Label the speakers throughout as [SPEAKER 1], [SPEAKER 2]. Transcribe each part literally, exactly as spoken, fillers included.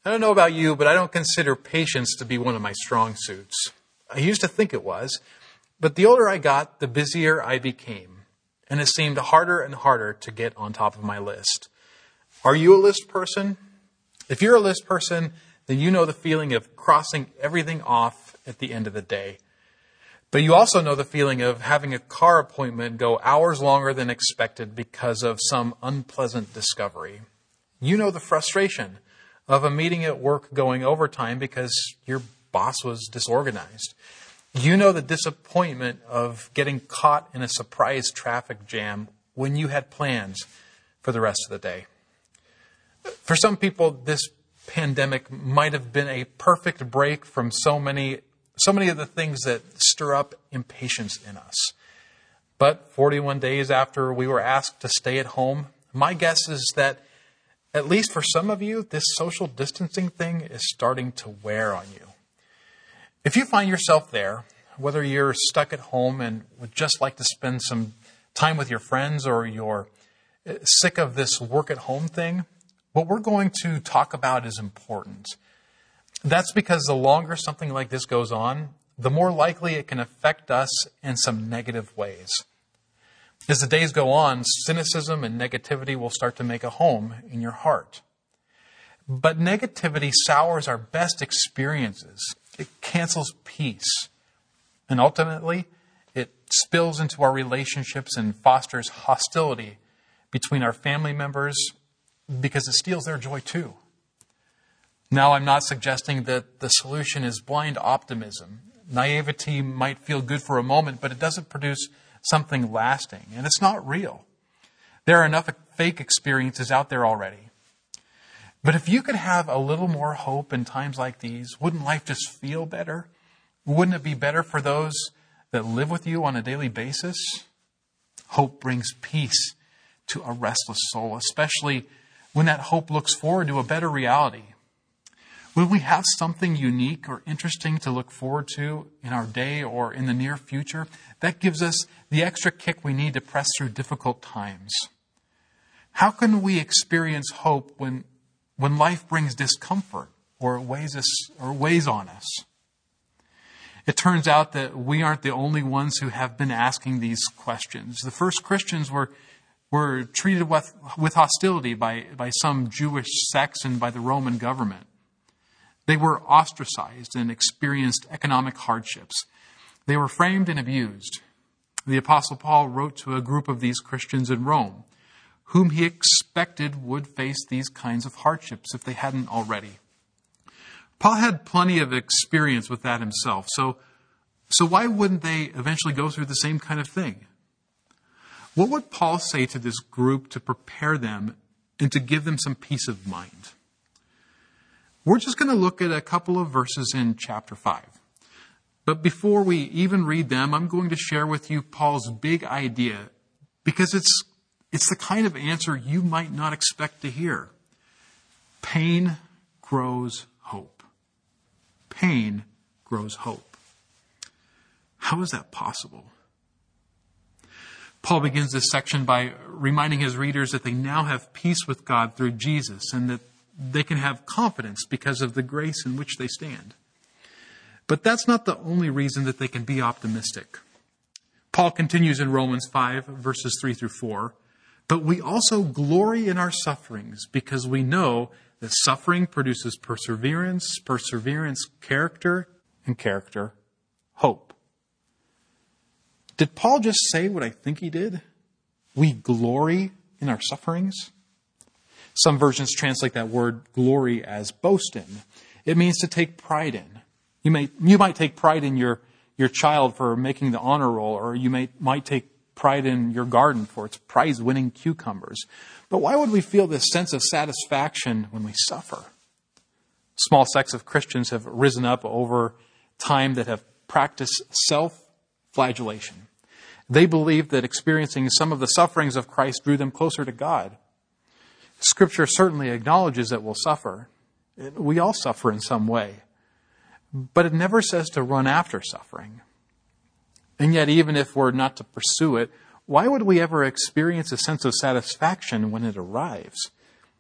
[SPEAKER 1] I don't know about you, but I don't consider patience to be one of my strong suits. I used to think it was, but the older I got, the busier I became, and it seemed harder and harder to get on top of my list. Are you a list person? If you're a list person, then you know the feeling of crossing everything off at the end of the day. But you also know the feeling of having a car appointment go hours longer than expected because of some unpleasant discovery. You know the frustration of a meeting at work going overtime because your boss was disorganized. You know the disappointment of getting caught in a surprise traffic jam when you had plans for the rest of the day. For some people, this pandemic might have been a perfect break from so many So many of the things that stir up impatience in us. But forty-one days after we were asked to stay at home, my guess is that, at least for some of you, this social distancing thing is starting to wear on you. If you find yourself there, whether you're stuck at home and would just like to spend some time with your friends, or you're sick of this work at home thing, what we're going to talk about is important. That's because the longer something like this goes on, the more likely it can affect us in some negative ways. As the days go on, cynicism and negativity will start to make a home in your heart. But negativity sours our best experiences. It cancels peace. And ultimately, it spills into our relationships and fosters hostility between our family members because it steals their joy too. Now, I'm not suggesting that the solution is blind optimism. Naivety might feel good for a moment, but it doesn't produce something lasting, and it's not real. There are enough fake experiences out there already. But if you could have a little more hope in times like these, wouldn't life just feel better? Wouldn't it be better for those that live with you on a daily basis? Hope brings peace to a restless soul, especially when that hope looks forward to a better reality. When we have something unique or interesting to look forward to in our day or in the near future, that gives us the extra kick we need to press through difficult times. How can we experience hope when, when life brings discomfort or weighs us or weighs on us? It turns out that we aren't the only ones who have been asking these questions. The first Christians were were treated with, with hostility by, by some Jewish sects and by the Roman government. They were ostracized and experienced economic hardships. They were framed and abused. The Apostle Paul wrote to a group of these Christians in Rome, whom he expected would face these kinds of hardships if they hadn't already. Paul had plenty of experience with that himself, so, so why wouldn't they eventually go through the same kind of thing? What would Paul say to this group to prepare them and to give them some peace of mind? We're just going to look at a couple of verses in chapter five. But before we even read them, I'm going to share with you Paul's big idea, because it's it's the kind of answer you might not expect to hear. Pain grows hope. Pain grows hope. How is that possible? Paul begins this section by reminding his readers that they now have peace with God through Jesus, and that they can have confidence because of the grace in which they stand. But that's not the only reason that they can be optimistic. Paul continues in Romans five, verses three through four. But we also glory in our sufferings because we know that suffering produces perseverance, perseverance, character, and character, hope. Did Paul just say what I think he did? We glory in our sufferings? Some versions translate that word glory as boast in. It means to take pride in. You may you might take pride in your, your child for making the honor roll, or you may might take pride in your garden for its prize-winning cucumbers. But why would we feel this sense of satisfaction when we suffer? Small sects of Christians have risen up over time that have practiced self-flagellation. They believe that experiencing some of the sufferings of Christ drew them closer to God. Scripture certainly acknowledges that we'll suffer. We all suffer in some way. But it never says to run after suffering. And yet, even if we're not to pursue it, why would we ever experience a sense of satisfaction when it arrives?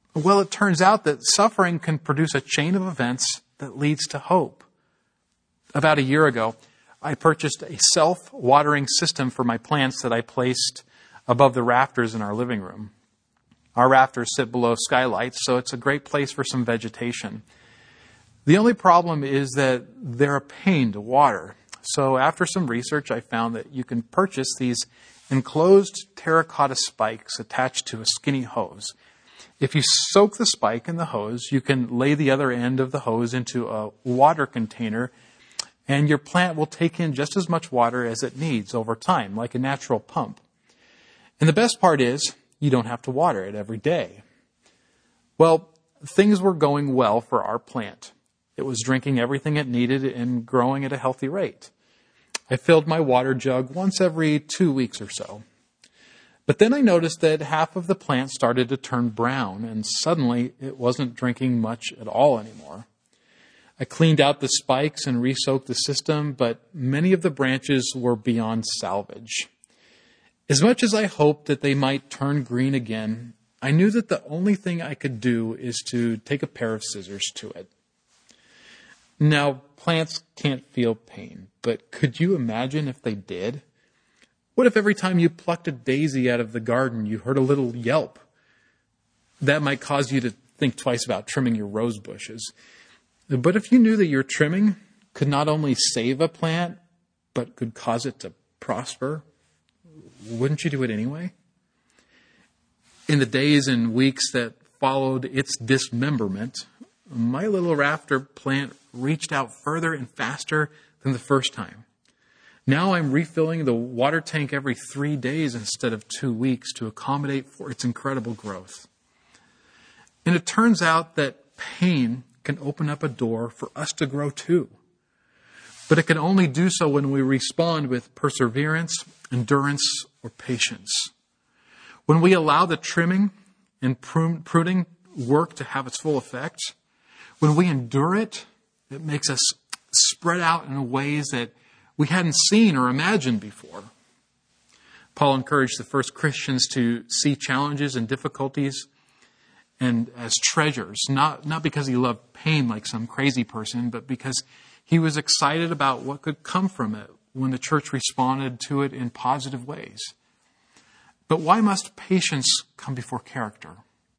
[SPEAKER 1] Well, it turns out that suffering can produce a chain of events that leads to hope. About a year ago, I purchased a self-watering system for my plants that I placed above the rafters in our living room. Our rafters sit below skylights, so it's a great place for some vegetation. The only problem is that they're a pain to water. So after some research, I found that you can purchase these enclosed terracotta spikes attached to a skinny hose. If you soak the spike in the hose, you can lay the other end of the hose into a water container, and your plant will take in just as much water as it needs over time, like a natural pump. And the best part is, you don't have to water it every day. Well, things were going well for our plant. It was drinking everything it needed and growing at a healthy rate. I filled my water jug once every two weeks or so. But then I noticed that half of the plant started to turn brown, and suddenly it wasn't drinking much at all anymore. I cleaned out the spikes and re-soaked the system, but many of the branches were beyond salvage. As much as I hoped that they might turn green again, I knew that the only thing I could do is to take a pair of scissors to it. Now, plants can't feel pain, but could you imagine if they did? What if every time you plucked a daisy out of the garden, you heard a little yelp? That might cause you to think twice about trimming your rose bushes. But if you knew that your trimming could not only save a plant, but could cause it to prosper, wouldn't you do it anyway? In the days and weeks that followed its dismemberment, my little rafter plant reached out further and faster than the first time. Now I'm refilling the water tank every three days instead of two weeks to accommodate for its incredible growth. And it turns out that pain can open up a door for us to grow too. But it can only do so when we respond with perseverance, endurance, or patience. When we allow the trimming and pruning work to have its full effect, when we endure it, it makes us spread out in ways that we hadn't seen or imagined before. Paul encouraged the first Christians to see challenges and difficulties and as treasures, not, not because he loved pain like some crazy person, but because he was excited about what could come from it when the church responded to it in positive ways. But why must patience come before character?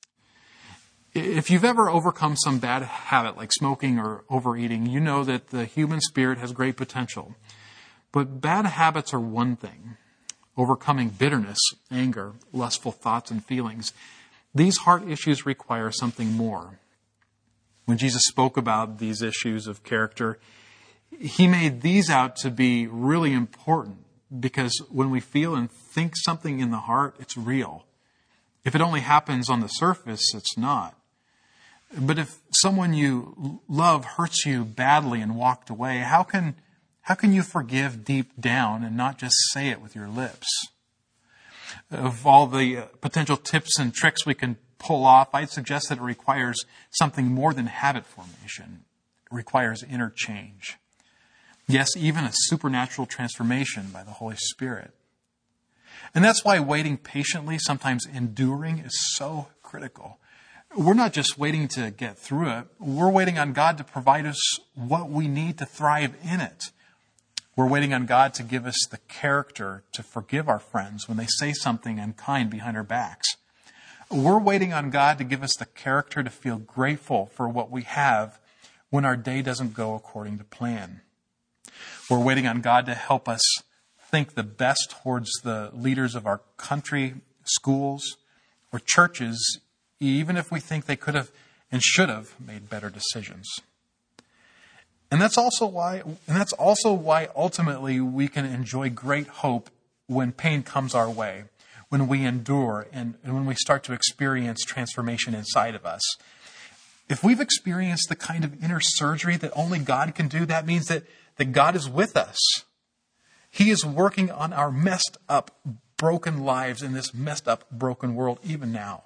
[SPEAKER 1] If you've ever overcome some bad habit like smoking or overeating, you know that the human spirit has great potential. But bad habits are one thing. Overcoming bitterness, anger, lustful thoughts and feelings, these heart issues require something more. When Jesus spoke about these issues of character, he made these out to be really important because when we feel and think something in the heart, it's real. If it only happens on the surface, it's not. But if someone you love hurts you badly and walked away, how can how can you forgive deep down and not just say it with your lips? Of all the potential tips and tricks we can pull off, I'd suggest that it requires something more than habit formation. It requires inner change. Yes, even a supernatural transformation by the Holy Spirit. And that's why waiting patiently, sometimes enduring, is so critical. We're not just waiting to get through it. We're waiting on God to provide us what we need to thrive in it. We're waiting on God to give us the character to forgive our friends when they say something unkind behind our backs. We're waiting on God to give us the character to feel grateful for what we have when our day doesn't go according to plan. We're waiting on God to help us think the best towards the leaders of our country, schools, or churches, even if we think they could have and should have made better decisions. And that's also why, and that's also why ultimately we can enjoy great hope when pain comes our way, when we endure, and, and when we start to experience transformation inside of us. If we've experienced the kind of inner surgery that only God can do, that means that, that God is with us. He is working on our messed up, broken lives in this messed up, broken world, even now.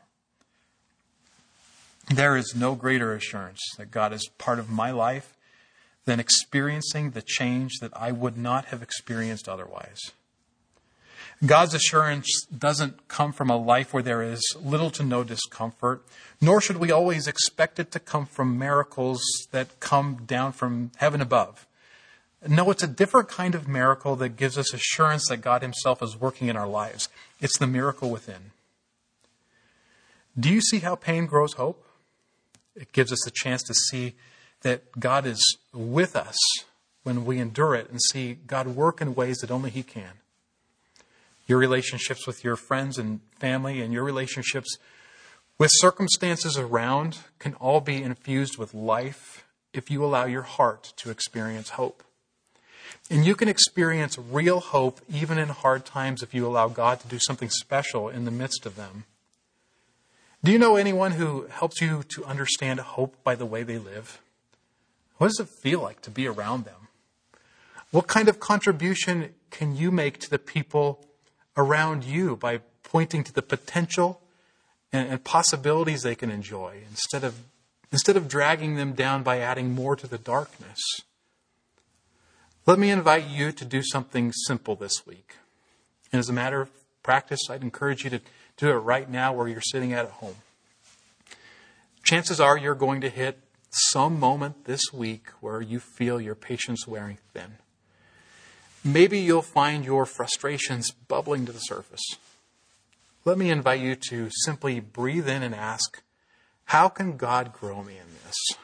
[SPEAKER 1] There is no greater assurance that God is part of my life than experiencing the change that I would not have experienced otherwise. God's assurance doesn't come from a life where there is little to no discomfort, nor should we always expect it to come from miracles that come down from heaven above. No, it's a different kind of miracle that gives us assurance that God himself is working in our lives. It's the miracle within. Do you see how pain grows hope? It gives us a chance to see that God is with us when we endure it and see God work in ways that only he can. Your relationships with your friends and family and your relationships with circumstances around can all be infused with life if you allow your heart to experience hope. And you can experience real hope even in hard times if you allow God to do something special in the midst of them. Do you know anyone who helps you to understand hope by the way they live? What does it feel like to be around them? What kind of contribution can you make to the people around you by pointing to the potential and, and possibilities they can enjoy instead of instead of dragging them down by adding more to the darkness? Let me invite you to do something simple this week. And as a matter of practice, I'd encourage you to do it right now where you're sitting at home. Chances are you're going to hit some moment this week where you feel your patience wearing thin. Maybe you'll find your frustrations bubbling to the surface. Let me invite you to simply breathe in and ask, how can God grow me in this?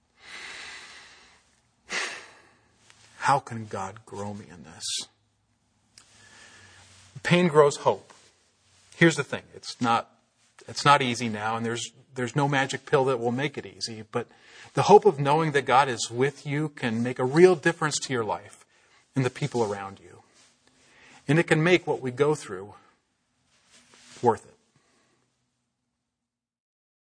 [SPEAKER 1] How can God grow me in this? Pain grows hope. Here's the thing. It's not, it's not easy now, and there's, there's no magic pill that will make it easy. But the hope of knowing that God is with you can make a real difference to your life and the people around you. And it can make what we go through worth it.